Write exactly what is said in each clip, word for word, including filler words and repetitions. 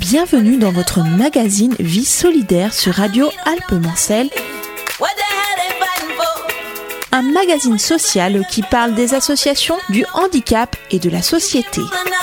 Bienvenue dans votre magazine Vie solidaire sur Radio Alpes-Mancelles. Un magazine social qui parle des associations, du handicap et de la société.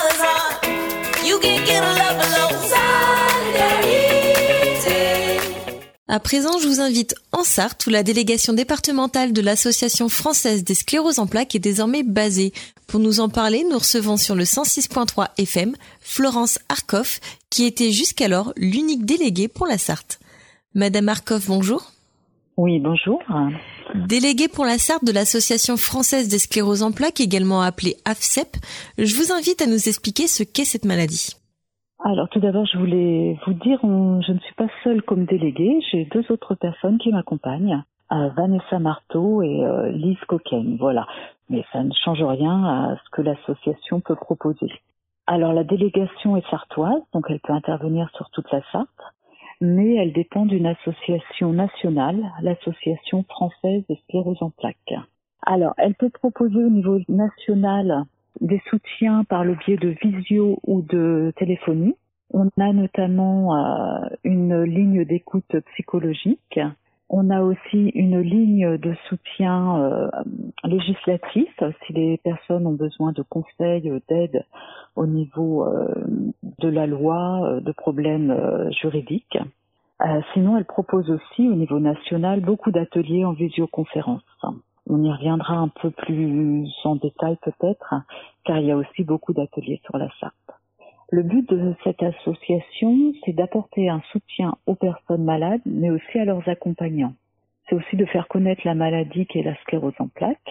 À présent, je vous invite en Sarthe où la délégation départementale de l'Association française des scléroses en plaques est désormais basée. Pour nous en parler, nous recevons sur le cent six point trois F M Florence Arkoff, qui était jusqu'alors l'unique déléguée pour la Sarthe. Madame Arkoff, bonjour. Oui, bonjour. Déléguée pour la Sarthe de l'Association française des scléroses en plaques, également appelée A F C E P, je vous invite à nous expliquer ce qu'est cette maladie. Alors tout d'abord, je voulais vous dire, on, je ne suis pas seule comme déléguée, j'ai deux autres personnes qui m'accompagnent, euh, Vanessa Marteau et euh, Lise Coquaine, voilà. Mais ça ne change rien à ce que l'association peut proposer. Alors la délégation est sartoise, donc elle peut intervenir sur toute la Sarthe, mais elle dépend d'une association nationale, l'Association française des scléroses en plaques. Alors elle peut proposer au niveau national des soutiens par le biais de visio ou de téléphonie. On a notamment euh, une ligne d'écoute psychologique. On a aussi une ligne de soutien euh, législatif si les personnes ont besoin de conseils, d'aide au niveau euh, de la loi, de problèmes euh, juridiques. Euh, sinon, elle propose aussi au niveau national beaucoup d'ateliers en visioconférence. On y reviendra un peu plus en détail peut-être, car il y a aussi beaucoup d'ateliers sur la Sarthe. Le but de cette association, c'est d'apporter un soutien aux personnes malades, mais aussi à leurs accompagnants. C'est aussi de faire connaître la maladie qu'est la sclérose en plaques,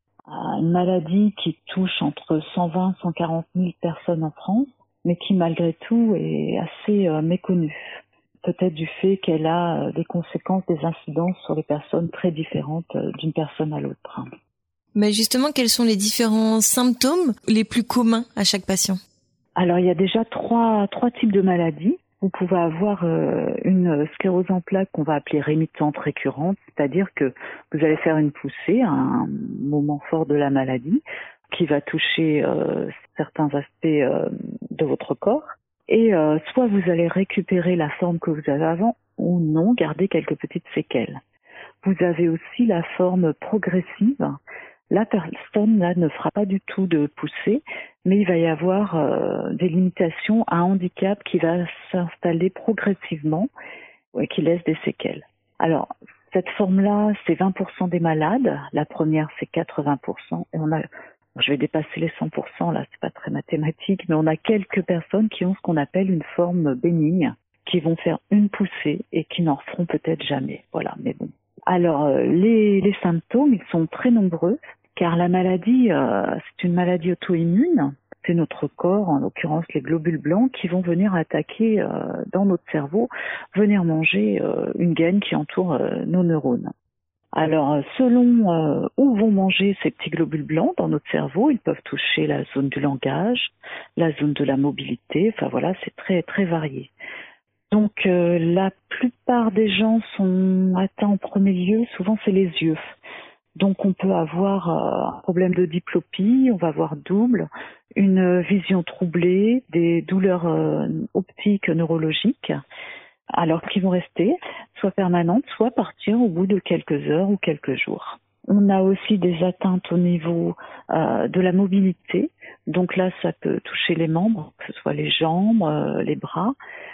une maladie qui touche entre cent vingt et cent quarante mille personnes en France, mais qui malgré tout est assez euh, méconnue. Peut-être du fait qu'elle a des conséquences, des incidences sur les personnes très différentes d'une personne à l'autre. Mais justement, quels sont les différents symptômes les plus communs à chaque patient ? Alors, il y a déjà trois, trois types de maladies. Vous pouvez avoir euh, une sclérose en plaques qu'on va appeler rémitante récurrente, c'est-à-dire que vous allez faire une poussée à un moment fort de la maladie qui va toucher euh, certains aspects euh, de votre corps. Et euh, soit vous allez récupérer la forme que vous avez avant, ou non, garder quelques petites séquelles. Vous avez aussi la forme progressive. La personne là ne fera pas du tout de poussée, mais il va y avoir euh, des limitations, un handicap qui va s'installer progressivement et qui laisse des séquelles. Alors, cette forme-là, c'est vingt pour cent des malades. La première, c'est quatre-vingts pour cent. Et on a Je vais dépasser les cent pour cent, là, c'est pas très mathématique, mais on a quelques personnes qui ont ce qu'on appelle une forme bénigne, qui vont faire une poussée et qui n'en feront peut-être jamais. Voilà, mais bon. Alors, les, les symptômes, ils sont très nombreux, car la maladie, euh, c'est une maladie auto-immune. C'est notre corps, en l'occurrence les globules blancs, qui vont venir attaquer euh, dans notre cerveau, venir manger euh, une gaine qui entoure euh, nos neurones. Alors, selon euh, où vont manger ces petits globules blancs dans notre cerveau, ils peuvent toucher la zone du langage, la zone de la mobilité, enfin voilà, c'est très très varié. Donc, euh, la plupart des gens sont atteints en premier lieu, souvent c'est les yeux. Donc, on peut avoir euh, un problème de diplopie, on va avoir double, une vision troublée, des douleurs euh, optiques neurologiques, alors qui vont rester soit permanentes, soit partir au bout de quelques heures ou quelques jours. On a aussi des atteintes au niveau euh, de la mobilité. Donc là, ça peut toucher les membres, que ce soit les jambes, euh, les bras,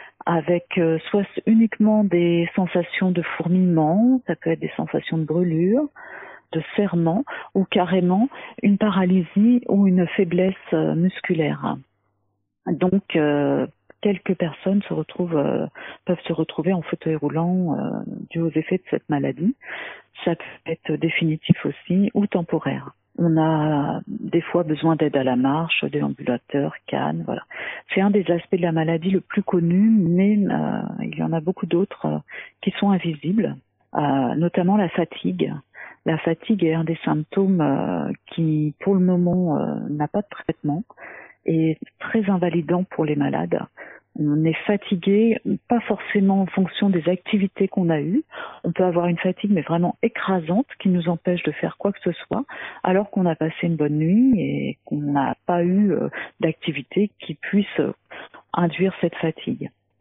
avec euh, soit uniquement des sensations de fourmillement, ça peut être des sensations de brûlure, de serrement, ou carrément une paralysie ou une faiblesse euh, musculaire. Donc, euh, quelques personnes se retrouvent, euh, peuvent se retrouver en fauteuil roulant euh, dû aux effets de cette maladie. Ça peut être définitif aussi ou temporaire. On a des fois besoin d'aide à la marche, déambulateur, canne, voilà. C'est un des aspects de la maladie le plus connu, mais euh, il y en a beaucoup d'autres euh, qui sont invisibles, euh, notamment la fatigue. La fatigue est un des symptômes euh, qui, pour le moment, euh, n'a pas de traitement et très invalidant pour les malades. On est fatigué, pas forcément en fonction des activités qu'on a eues. On peut avoir une fatigue, mais vraiment écrasante, qui nous empêche de faire quoi que ce soit, alors qu'on a passé une bonne nuit et qu'on n'a pas eu euh, d'activité qui puisse euh, induire cette fatigue.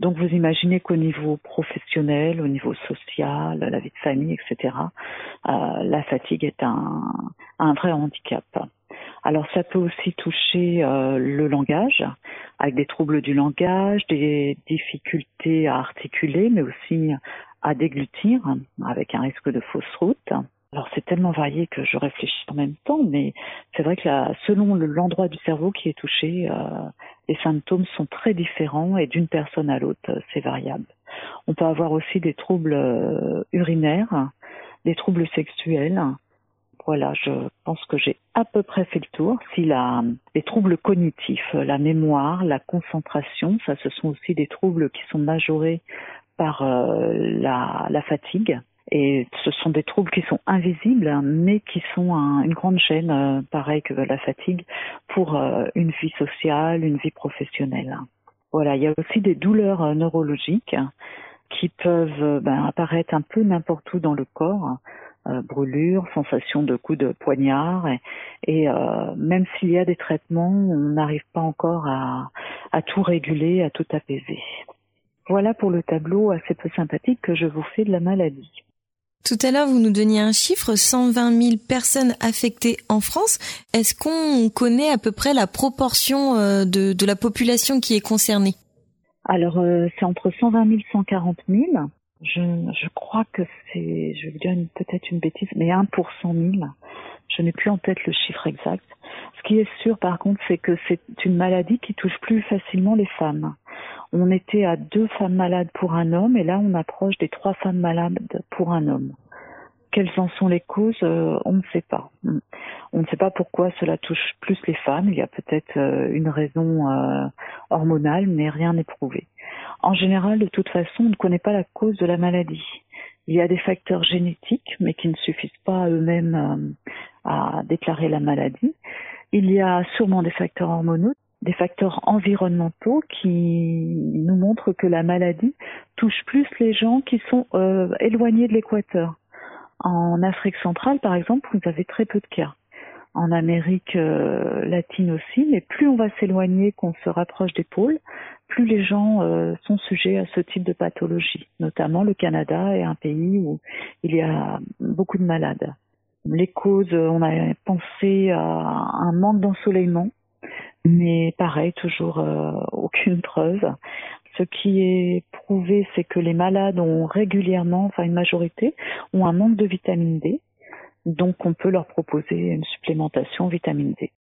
Donc vous imaginez qu'au niveau professionnel, au niveau social, la vie de famille, et cetera, euh, la fatigue est un, un vrai handicap. Alors ça peut aussi toucher euh, le langage, avec des troubles du langage, des difficultés à articuler, mais aussi à déglutir, avec un risque de fausse route. Alors c'est tellement varié que je réfléchis en même temps, mais c'est vrai que là, selon le, l'endroit du cerveau qui est touché, euh, les symptômes sont très différents et d'une personne à l'autre, c'est variable. On peut avoir aussi des troubles euh, urinaires, des troubles sexuels. Voilà, je pense que j'ai à peu près fait le tour. Si la, les troubles cognitifs, la mémoire, la concentration, ça ce sont aussi des troubles qui sont majorés par euh, la, la fatigue. Et ce sont des troubles qui sont invisibles, mais qui sont un, une grande chaîne, euh, pareil que la fatigue, pour euh, une vie sociale, une vie professionnelle. Voilà, il y a aussi des douleurs euh, neurologiques qui peuvent euh, ben, apparaître un peu n'importe où dans le corps, euh, brûlures, sensation de coups de poignard, et, et euh, même s'il y a des traitements, on n'arrive pas encore à, à tout réguler, à tout apaiser. Voilà pour le tableau assez peu sympathique que je vous fais de la maladie. Tout à l'heure, vous nous donniez un chiffre, cent vingt mille personnes affectées en France. Est-ce qu'on connaît à peu près la proportion de, de la population qui est concernée ? Alors, euh, c'est entre cent vingt mille et cent quarante mille. Je, je crois que c'est, je vais vous dire une, peut-être une bêtise, mais un pour cent mille. Je n'ai plus en tête le chiffre exact. Ce qui est sûr, par contre, c'est que c'est une maladie qui touche plus facilement les femmes. On était à deux femmes malades pour un homme et là on approche des trois femmes malades pour un homme. Quelles en sont les causes ? euh, On ne sait pas. On ne sait pas pourquoi cela touche plus les femmes. Il y a peut-être euh, une raison euh, hormonale, mais rien n'est prouvé. En général, de toute façon, on ne connaît pas la cause de la maladie. Il y a des facteurs génétiques, mais qui ne suffisent pas eux-mêmes euh, à déclarer la maladie. Il y a sûrement des facteurs hormonaux, des facteurs environnementaux qui nous montrent que la maladie touche plus les gens qui sont euh, éloignés de l'équateur. En Afrique centrale, par exemple, vous avez très peu de cas. En Amérique euh, latine aussi, mais plus on va s'éloigner, qu'on se rapproche des pôles, plus les gens euh, sont sujets à ce type de pathologie. Notamment le Canada est un pays où il y a beaucoup de malades. Les causes, on a pensé à un manque d'ensoleillement, mais pareil, toujours euh, aucune preuve. Ce qui est prouvé, c'est que les malades ont régulièrement, enfin une majorité, ont un manque de vitamine D. Donc on peut leur proposer une supplémentation vitamine D.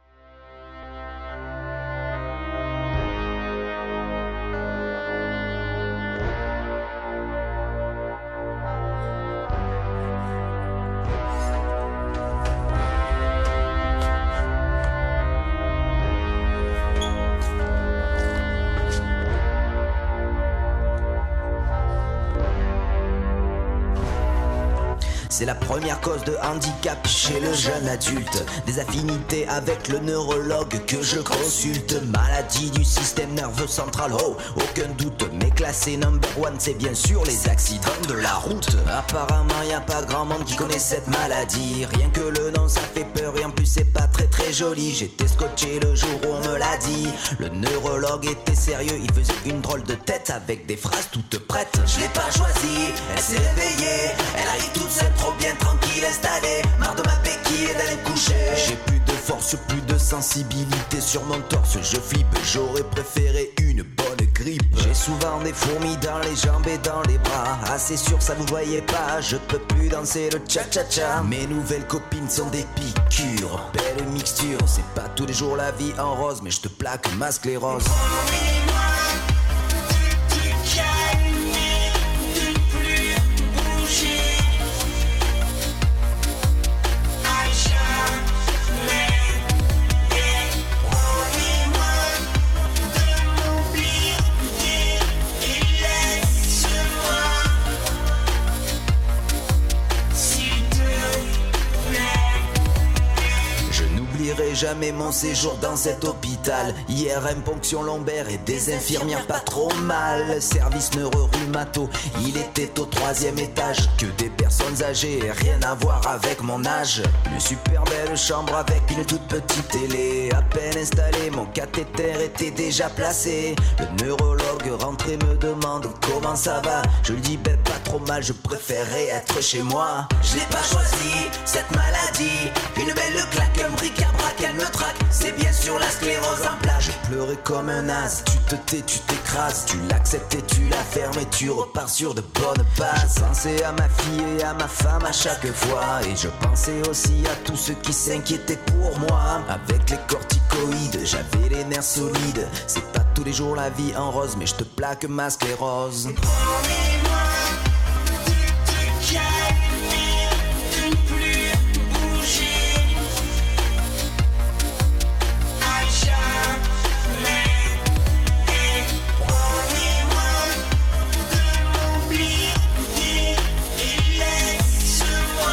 C'est la première cause de handicap chez le jeune adulte. Des affinités avec le neurologue que je consulte. Maladie du système nerveux central, oh, aucun doute. Mais classé number one, c'est bien sûr les accidents de la route. Apparemment y a pas grand monde qui connaît cette maladie. Rien que le nom ça fait peur et en plus c'est pas très très joli. J'étais scotché le jour où on me l'a dit. Le neurologue était sérieux, il faisait une drôle de tête avec des phrases toutes prêtes. Je l'ai pas choisie, elle s'est réveillée. Elle arrive toute seule, trop bien tranquille installée. Marre de ma béquille et d'aller me coucher. J'ai plus de force, plus de sensibilité sur mon torse. Je flippe, j'aurais préféré une bonne grippe. J'ai souvent des fourmis dans les jambes et dans les bras. Ah c'est sûr ça vous voyez pas, je peux plus danser le cha-cha-cha. Mes nouvelles copines sont des piqûres. Belle mixture, c'est pas tous les jours la vie en rose. Mais je te plaque ma sclérose. Jamais entamé mon séjour dans cet hôpital. I R M, ponction lombaire et des infirmières pas trop mal. Service neuro-rhumato, il était au troisième étage. Que des personnes âgées, rien à voir avec mon âge. Une super belle chambre avec une toute petite télé. À peine installée, mon cathéter était déjà placé. Le neurologue rentre et me demande comment ça va. Je lui dis ben pas trop mal, je préférais être chez moi. Je n'ai pas choisi cette maladie. Une belle claque, un bric-à-brac, elle me traque. C'est bien sûr la sclérose en plaques. Je pleurais comme un as, tu te tais, tu t'écrases. Tu l'acceptes et tu la fermes et tu repars sur de bonnes bases. Je pensais à ma fille et à ma femme à chaque fois. Et je pensais aussi à tous ceux qui s'inquiétaient pour moi. Avec les corticoïdes, j'avais les nerfs solides. C'est pas tous les jours la vie en rose, mais je te plaque ma sclérose. Promets-moi de te calmer, de ne plus bouger à jamais. Et promets-moi de m'oublier et laisse-moi,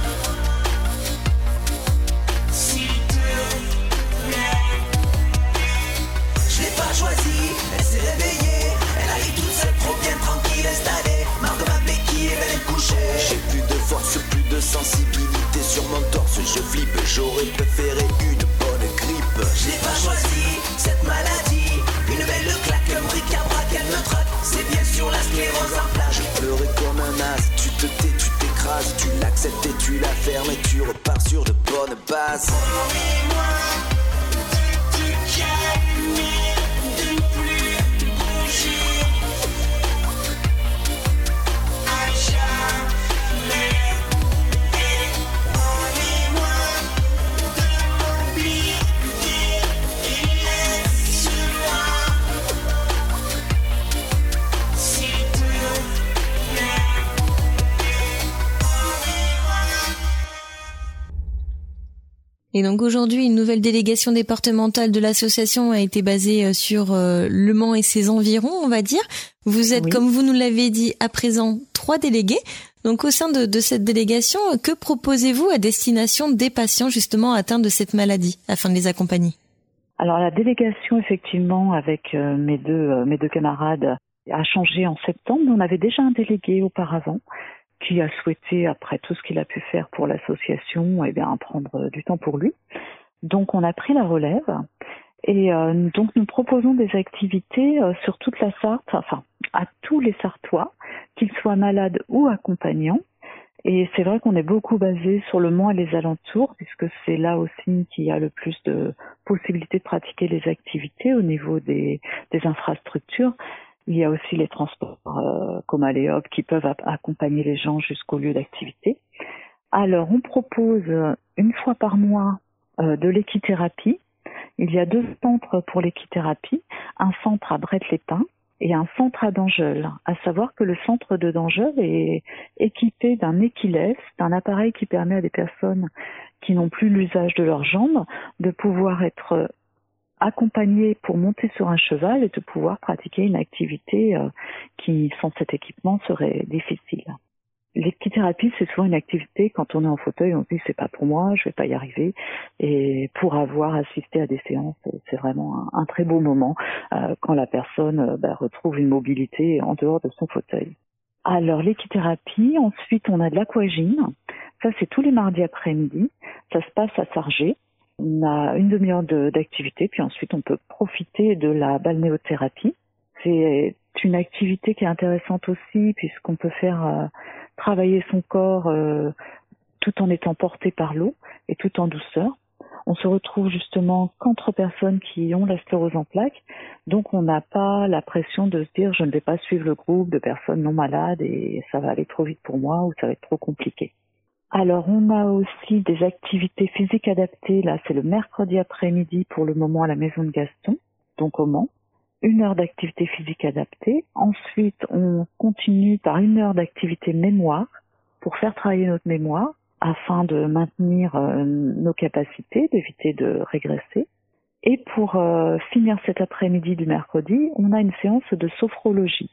s'il te plaît. Je l'ai pas choisi, elle s'est réveillée. Elle arrive toute seule, trop bien tranquille, installée. Marre de ma béquille et belle couchée. J'ai plus de force, plus de sensibilité sur mon torse. Je flippe, j'aurais préféré une bonne grippe. Je l'ai pas choisi, cette maladie. Une belle claque, un bric-à-brac, elle me traque. C'est bien sûr la sclérose en plaques. Je pleurais comme un as, tu te tais, tu t'écrases. Tu l'acceptes et tu la fermes et tu repars sur de bonnes bases. Promets-moi de te calmer, de ne plus bouger à jamais. Et promets-moi de m'oublier et laisse-moi, s'il te plaît. Et donc aujourd'hui, une nouvelle délégation départementale de l'association a été basée sur euh, Le Mans et ses environs, on va dire. Vous êtes, oui, comme vous nous l'avez dit, à présent trois délégués. Donc au sein de, de cette délégation, que proposez-vous à destination des patients justement atteints de cette maladie, afin de les accompagner? Alors la délégation, effectivement, avec euh, mes deux euh, mes deux camarades, a changé en septembre. On avait déjà un délégué auparavant qui a souhaité, après tout ce qu'il a pu faire pour l'association, eh bien prendre du temps pour lui. Donc on a pris la relève et euh, donc nous proposons des activités euh, sur toute la Sarthe, enfin à tous les Sartois, qu'ils soient malades ou accompagnants. Et c'est vrai qu'on est beaucoup basé sur le Mans et les alentours, puisque c'est là aussi qu'il y a le plus de possibilités de pratiquer les activités au niveau des, des infrastructures. Il y a aussi les transports euh, comme Aléop qui peuvent a- accompagner les gens jusqu'au lieu d'activité. Alors, on propose une fois par mois euh, de l'équithérapie. Il y a deux centres pour l'équithérapie, un centre à Brette-les-Pins et un centre à Dangeul. À savoir que le centre de Dangeul est équipé d'un équilève, d'un appareil qui permet à des personnes qui n'ont plus l'usage de leurs jambes de pouvoir être accompagné pour monter sur un cheval et de pouvoir pratiquer une activité euh, qui, sans cet équipement, serait difficile. L'équithérapie, c'est souvent une activité, quand on est en fauteuil, on se dit c'est pas pour moi, je vais pas y arriver. Et pour avoir assisté à des séances, c'est vraiment un, un très beau moment euh, quand la personne euh, bah, retrouve une mobilité en dehors de son fauteuil. Alors l'équithérapie, ensuite on a de l'aquagym. Ça c'est tous les mardis après-midi. Ça se passe à Sargé. On a une demi-heure de, d'activité, puis ensuite on peut profiter de la balnéothérapie. C'est une activité qui est intéressante aussi, puisqu'on peut faire euh, travailler son corps euh, tout en étant porté par l'eau et tout en douceur. On se retrouve justement qu'entre personnes qui ont la sclérose en plaques, donc on n'a pas la pression de se dire je ne vais pas suivre le groupe de personnes non malades et ça va aller trop vite pour moi ou ça va être trop compliqué. Alors, on a aussi des activités physiques adaptées. Là, c'est le mercredi après-midi pour le moment à la Maison de Gaston, donc au Mans. Une heure d'activité physique adaptée. Ensuite, on continue par une heure d'activité mémoire pour faire travailler notre mémoire afin de maintenir euh, nos capacités, d'éviter de régresser. Et pour euh, finir cet après-midi du mercredi, on a une séance de sophrologie.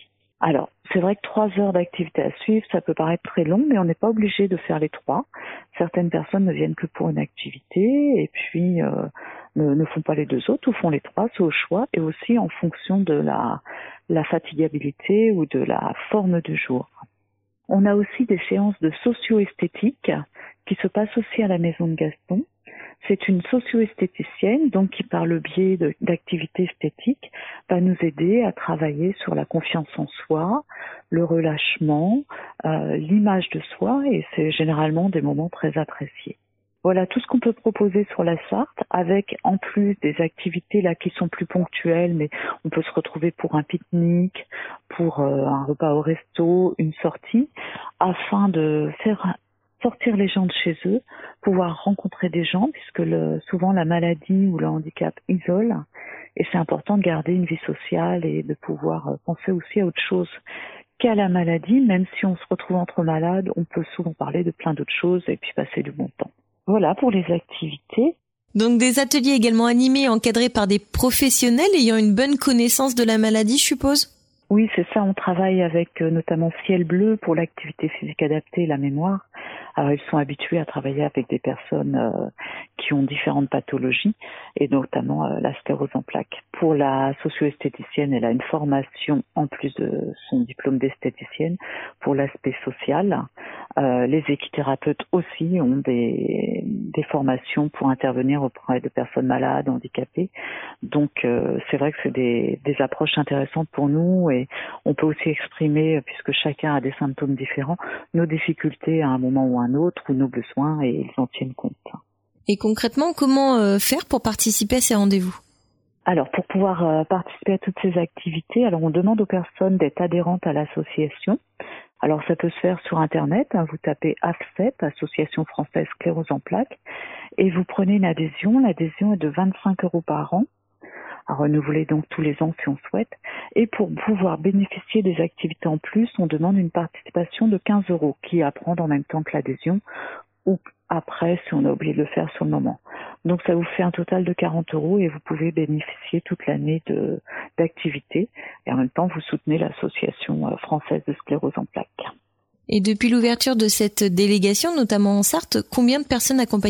Alors, c'est vrai que trois heures d'activité à suivre, ça peut paraître très long, mais on n'est pas obligé de faire les trois. Certaines personnes ne viennent que pour une activité et puis euh, ne, ne font pas les deux autres ou font les trois, c'est au choix et aussi en fonction de la, la fatigabilité ou de la forme du jour. On a aussi des séances de socio-esthétique qui se passent aussi à la Maison de Gaston. C'est une socio-esthéticienne, donc qui par le biais de, d'activités esthétiques va nous aider à travailler sur la confiance en soi, le relâchement, euh, l'image de soi, et c'est généralement des moments très appréciés. Voilà tout ce qu'on peut proposer sur la Sarthe, avec en plus des activités là qui sont plus ponctuelles, mais on peut se retrouver pour un pique-nique, pour euh, un repas au resto, une sortie, afin de faire sortir les gens de chez eux, pouvoir rencontrer des gens, puisque le, souvent la maladie ou le handicap isole, et c'est important de garder une vie sociale et de pouvoir penser aussi à autre chose qu'à la maladie. Même si on se retrouve entre malades, on peut souvent parler de plein d'autres choses et puis passer du bon temps. Voilà pour les activités. Donc des ateliers également animés, encadrés par des professionnels ayant une bonne connaissance de la maladie, je suppose ? Oui, c'est ça. On travaille avec euh, notamment Ciel Bleu pour l'activité physique adaptée et la mémoire. Alors, ils sont habitués à travailler avec des personnes euh, qui ont différentes pathologies et notamment euh, la sclérose en plaques. Pour la socio-esthéticienne, elle a une formation en plus de son diplôme d'esthéticienne pour l'aspect social. Euh, les équithérapeutes aussi ont des, des formations pour intervenir auprès de personnes malades, handicapées. Donc, euh, c'est vrai que c'est des, des approches intéressantes pour nous et on peut aussi exprimer, puisque chacun a des symptômes différents, nos difficultés à un moment ou à un autre ou nos besoins et ils en tiennent compte. Et concrètement, comment euh, faire pour participer à ces rendez-vous ? Alors, pour pouvoir euh, participer à toutes ces activités, alors on demande aux personnes d'être adhérentes à l'association. Alors, ça peut se faire sur Internet, hein, vous tapez A F S E P, Association Française Sclérose en Plaques, et vous prenez une adhésion. L'adhésion est de vingt-cinq euros par an, à renouveler donc tous les ans si on souhaite. Et pour pouvoir bénéficier des activités en plus, on demande une participation de quinze euros, qui est à prendre en même temps que l'adhésion, ou après si on a oublié de le faire sur le moment. Donc ça vous fait un total de quarante euros et vous pouvez bénéficier toute l'année de, d'activités. Et en même temps, vous soutenez l'association française de sclérose en plaques. Et depuis l'ouverture de cette délégation, notamment en Sarthe, combien de personnes accompagnez-vous ?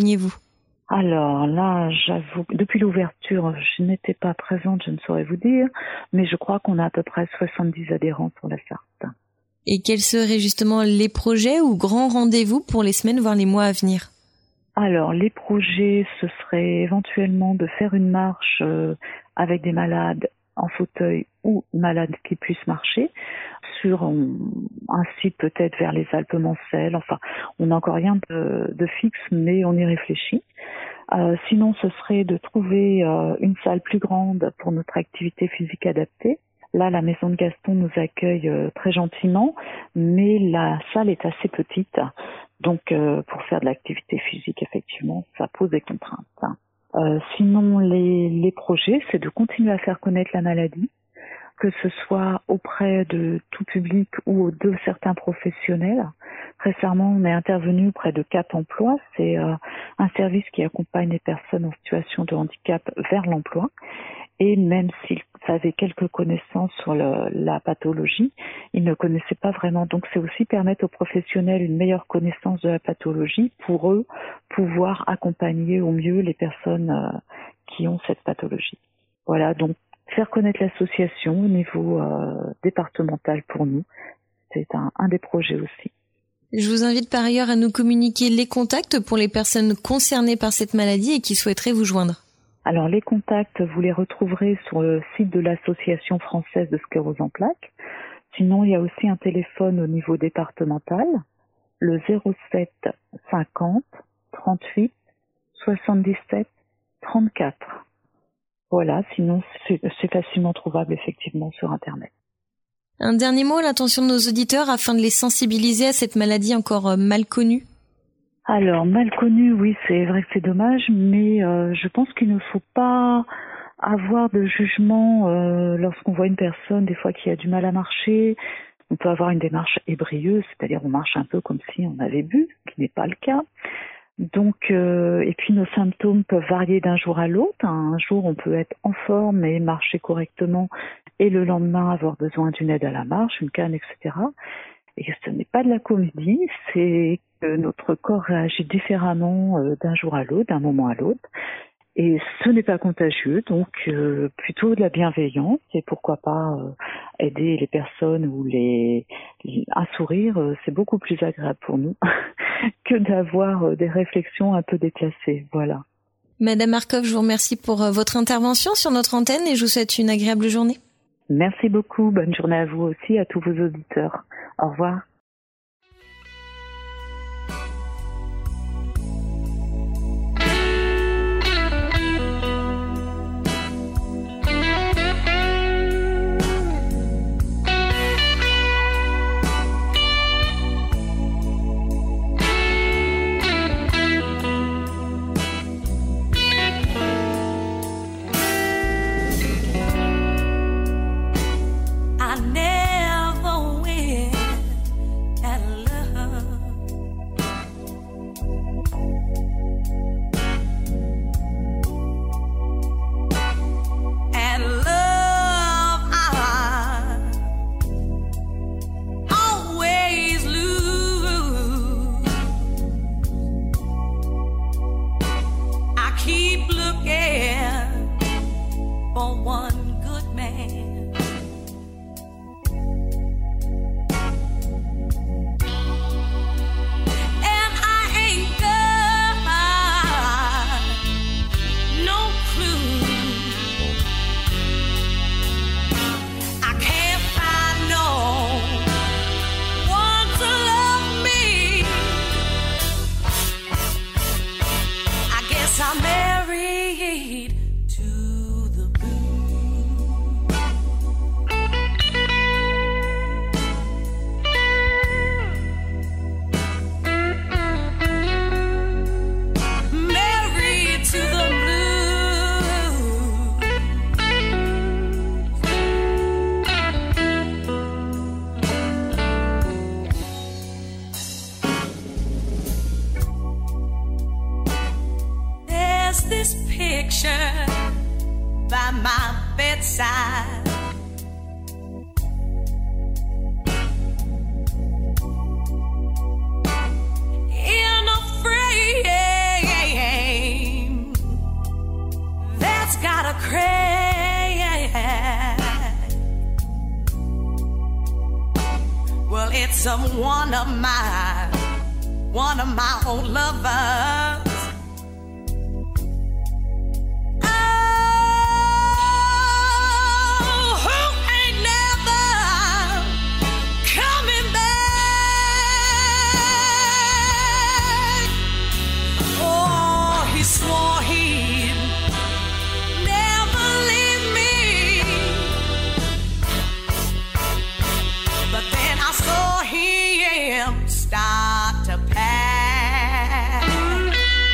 Alors là, j'avoue, depuis l'ouverture, je n'étais pas présente, je ne saurais vous dire, mais je crois qu'on a à peu près soixante-dix adhérents sur la Sarthe. Et quels seraient justement les projets ou grands rendez-vous pour les semaines, voire les mois à venir ? Alors, les projets, ce serait éventuellement de faire une marche euh, avec des malades en fauteuil ou malades qui puissent marcher sur un, un site peut-être vers les Alpes-Mancelles. Enfin, on n'a encore rien de, de fixe, mais on y réfléchit. Euh, sinon, ce serait de trouver euh, une salle plus grande pour notre activité physique adaptée. Là, la Maison de Gaston nous accueille euh, très gentiment, mais la salle est assez petite. Donc, euh, pour faire de l'activité physique, effectivement, ça pose des contraintes. Hein. Euh, sinon, les, les projets, c'est de continuer à faire connaître la maladie, que ce soit auprès de tout public ou de certains professionnels. Récemment, on est intervenu auprès de Cap Emploi. C'est euh, un service qui accompagne les personnes en situation de handicap vers l'emploi. Et même s'ils avaient quelques connaissances sur le, la pathologie, ils ne connaissaient pas vraiment. Donc, c'est aussi permettre aux professionnels une meilleure connaissance de la pathologie pour eux pouvoir accompagner au mieux les personnes euh, qui ont cette pathologie. Voilà, donc faire connaître l'association au niveau euh, départemental pour nous, c'est un, un des projets aussi. Je vous invite par ailleurs à nous communiquer les contacts pour les personnes concernées par cette maladie et qui souhaiteraient vous joindre. Alors, les contacts, vous les retrouverez sur le site de l'Association française de sclérose en plaques. Sinon, il y a aussi un téléphone au niveau départemental, le zéro sept cinquante trente-huit soixante-dix-sept trente-quatre. Voilà, sinon c'est, c'est facilement trouvable effectivement sur Internet. Un dernier mot à l'intention de nos auditeurs afin de les sensibiliser à cette maladie encore mal connue. Alors, mal connu, oui, c'est vrai que c'est dommage, mais euh, je pense qu'il ne faut pas avoir de jugement euh, lorsqu'on voit une personne, des fois, qui a du mal à marcher. On peut avoir une démarche ébrieuse, c'est-à-dire on marche un peu comme si on avait bu, ce qui n'est pas le cas. Donc, euh, et puis nos symptômes peuvent varier d'un jour à l'autre. Un jour, on peut être en forme et marcher correctement, et le lendemain avoir besoin d'une aide à la marche, une canne, et cetera. Et ce n'est pas de la comédie, c'est que notre corps réagit différemment euh, d'un jour à l'autre, d'un moment à l'autre. Et ce n'est pas contagieux, donc euh, plutôt de la bienveillance, et pourquoi pas euh, aider les personnes ou les, les un sourire, euh, c'est beaucoup plus agréable pour nous que d'avoir euh, des réflexions un peu déplacées. Voilà. Madame Marcof, je vous remercie pour euh, votre intervention sur notre antenne et je vous souhaite une agréable journée. Merci beaucoup, bonne journée à vous aussi, à tous vos auditeurs. Au revoir. One of my, one of my old lovers. Oh, who ain't never coming back. Oh, he swore he'd never leave me, but then I saw him start to pass.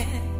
hand.